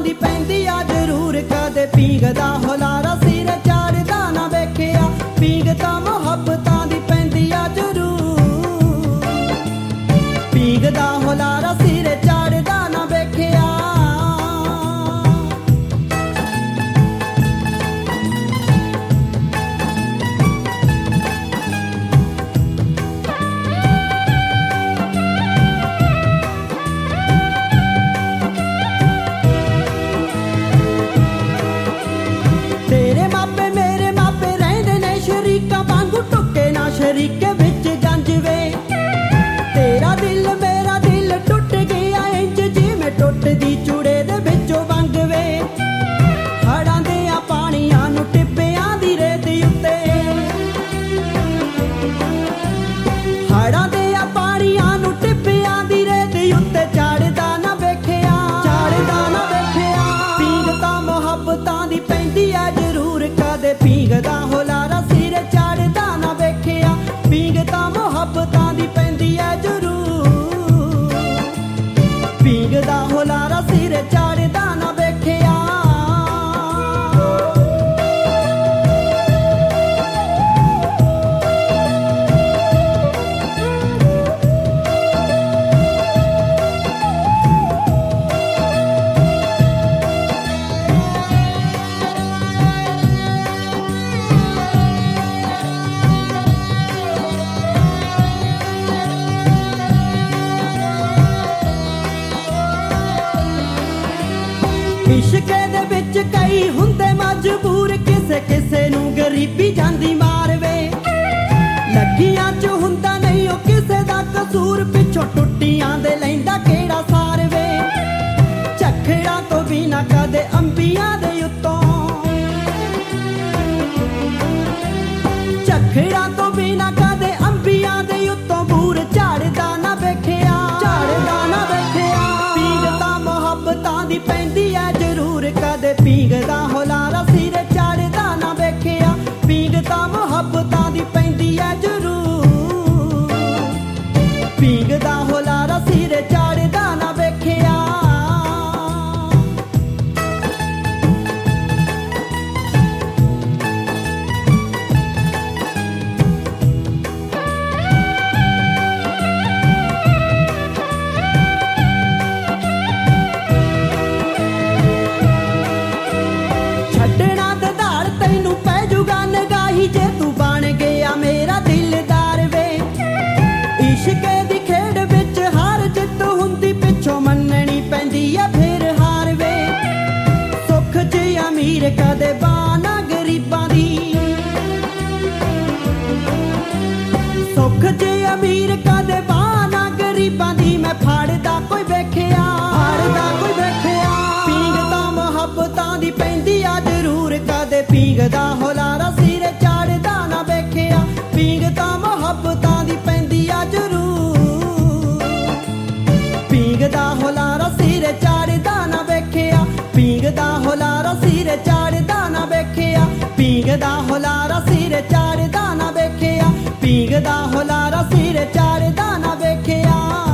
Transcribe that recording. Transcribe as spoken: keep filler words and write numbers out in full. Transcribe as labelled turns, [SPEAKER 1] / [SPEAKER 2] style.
[SPEAKER 1] ਦੀ ਪੈਂਦੀ ਆ ਜ਼ਰੂਰ, ਕਦੇ ਪੀਂਘਦਾ ਹੁਲਾਰਾ ਸਿਰ ਚਾੜਦਾ ਨਾ ਵੇਖਿਆ। ਪੀਂਘ ਤਾਂ ਮੁਹੱਬਤਾਂ ਦੀ ਪੈਂਦੀ ਆ ਜ਼ਰੂਰ, ਪੀਂਘਦਾ ਹੁਲਾਰਾ ਸਿਰ ਚਾੜਦਾ ਨਾ ਵੇਖਿਆ। ਸ਼ਰੀਕੇ ਵਿੱਚ ਜੰਜ ਵੇ, ਤੇਰਾ ਦਿਲ ਮੇਰਾ ਦਿਲ ਟੁੱਟ ਗਿਆ ਇੰਜ ਜਿਵੇਂ ਟੁੱਟਦੀ ਚੂੜੇ ਦੇ ਵਿੱਚੋਂ ਵੰਗ ਵੇ। ਹੜਾਂ ਦੇ ਆ ਪਾਣੀਆਂ ਨੂੰ ਟਿੱਬਿਆਂ ਦੀ ਰੇਤ ਉੱਤੇ, ਹੜਾਂ ਦੇ ਆ ਪਾਣੀਆਂ ਨੂੰ ਟਿੱਬਿਆਂ ਦੀ ਰੇਤ ਉੱਤੇ ਝਾੜਦਾ ਨਾ ਵੇਖਿਆ, ਝਾੜਦਾ ਨਾ ਵੇਖਿਆ। ਪੀਂਘ ਤਾਂ ਮੁਹੱਬਤਾਂ ਦੀ ਪੈਂਦੀ ਆ ਜ਼ਰੂਰ, ਕਦੇ ਪੀਂਘਦਾ ਹੁਲਾਰਾ ਸਿਰ ਚਾੜਦਾ ਨਾ ਵੇਖਿਆ। ਪੀਂਘ ਤਾਂ ਮੁਹੱਬਤਾਂ ਦੀ ਪੈਂਦੀ ਐ ਜ਼ਰੂਰ, ਪੀਂਘ ਦਾ ਹੁਲਾਰਾ ਸਿਰ ਚਾੜਦਾ ਨਾ ਵੇਖਿਆ। ਇਸ਼ਕੇ ਦੇ ਵਿੱਚ ਕਈ ਹੁੰਦੇ ਮਜਬੂਰ, ਕਿਸੇ ਕਿਸੇ ਨੂੰ ਗਰੀਬੀ ਜਾਂਦੀ ਮਾਰ ਵੇ। ਲੱਗੀਆਂ ਚ ਹੁੰਦਾ ਨਹੀਂ ਉਹ ਕਿਸੇ ਦਾ ਕਸੂਰ, ਪਿੱਛੋਂ ਟੁੱਟੀਆਂ ਦੇ ਲੈਂਦਾ ਕਿਹੜਾ ਸਾਰ ਵੇ। ਝੱਖੜਾਂ ਤੋਂ ਬਿਨਾ ਕਦੇ ਅੰਬੀਆਂ ਦੇ ਉੱਤੋਂ, ਝੱਖੜਾਂ ਤੋਂ ਬਿਨਾ ਕਦੇ ਅੰਬੀਆਂ ਦੇ ਉੱਤੋਂ ਬੂਰ ਝਾੜਦਾ ਨਾ ਵੇਖਿਆ, ਝਾੜਦਾ ਨਾ ਵੇਖਿਆ। ਪੀਂਘ ਤਾਂ ਮੁਹੱਬਤਾਂ ਦੀ ਪੈਂਦੀ ਐ ਜ਼ਰੂਰ, ਕਦੇ ਪੀਂਘਦਾ ਹੁਲਾਰਾ ਸਿਰ ਚਾੜਦਾ ਨਾ ਵੇਖਿਆ। ਪੀਂਘ ਤਾਂ ਮੁਹੱਬਤਾਂ ਦੀ ਪੈਂਦੀ ਐ ਜ਼ਰੂਰ, ਪੀਂਘਦਾ ਹੁਲਾਰਾ ਸਿਰ ਚਾੜਦਾ ਨਾ ਵੇਖਿਆ। ਛੱਡਣਾ ਦਧਾੜ ਤੈਨੂੰ ਪੈ ਜੂਗਾ ਨਗਾਹੀ, ਜੇ ਤੂੰ ਬਣ ਗਿਆ ਮੇਰਾ ਦਿਲਦਾਰ ਵੇ। ਇਸ਼ਕੇ ਦੀ ਖੇਡ ਵਿੱਚ ਹਾਰ ਜਿੱਤ ਹੁੰਦੀ, ਪਿੱਛੋਂ ਮੰਨਣੀ ਪੈਂਦੀ ਐ ਫਿਰ ਹਾਰ ਵੇ। ਸੁੱਖ ਚ ਅਮੀਰ ਕਦੇ ਬਾਨਾ ਗਰੀਬਾਂ ਦੀ, ਸੁੱਖ ਚ ਅਮੀਰ ਕਦੇ ਬਾਨਾ ਗਰੀਬਾਂ ਦੀ। ਮੈਂ ਫਾੜਦਾ ਕੋਈ ਵੇਖਿਆ, ਫਾੜਦਾ ਕੋਈ ਵੇਖਿਆ। ਪੀਂਘ ਤਾਂ ਮੁਹੱਬਤਾਂ ਦੀ ਪੈਂਦੀ ਆ ਜ਼ਰੂਰ, ਕਦੇ ਪੀਂਘਦਾ ਹੁਲਾਰਾ ਸਿਰ ਚਾੜਦਾ ਨਾ ਵੇਖਿਆ। ਪੀਂਘ ਤਾਂ ਮੁਹੱਬਤਾਂ ਦੀ ਪੈਂਦੀ ਆ ਜ਼ਰੂਰ, ਪੀਂਘ ਦਾ ਹੁਲਾਰਾ ਸਿਰ ਚਾੜਦਾ ਨਾ ਵੇਖਿਆ। ਪੀਂਘ ਦਾ ਹੁਲਾਰਾ ਸਿਰ ਚਾੜਦਾ ਨਾ ਵੇਖਿਆ। ਪੀਂਘ ਦਾ ਹੁਲਾਰਾ ਸਿਰ ਚਾੜਦਾ ਨਾ ਵੇਖਿਆ। ਪੀਂਘ ਦਾ ਹੁਲਾਰਾ ਸਿਰ ਚਾੜਦਾ ਨਾ ਵੇਖਿਆ।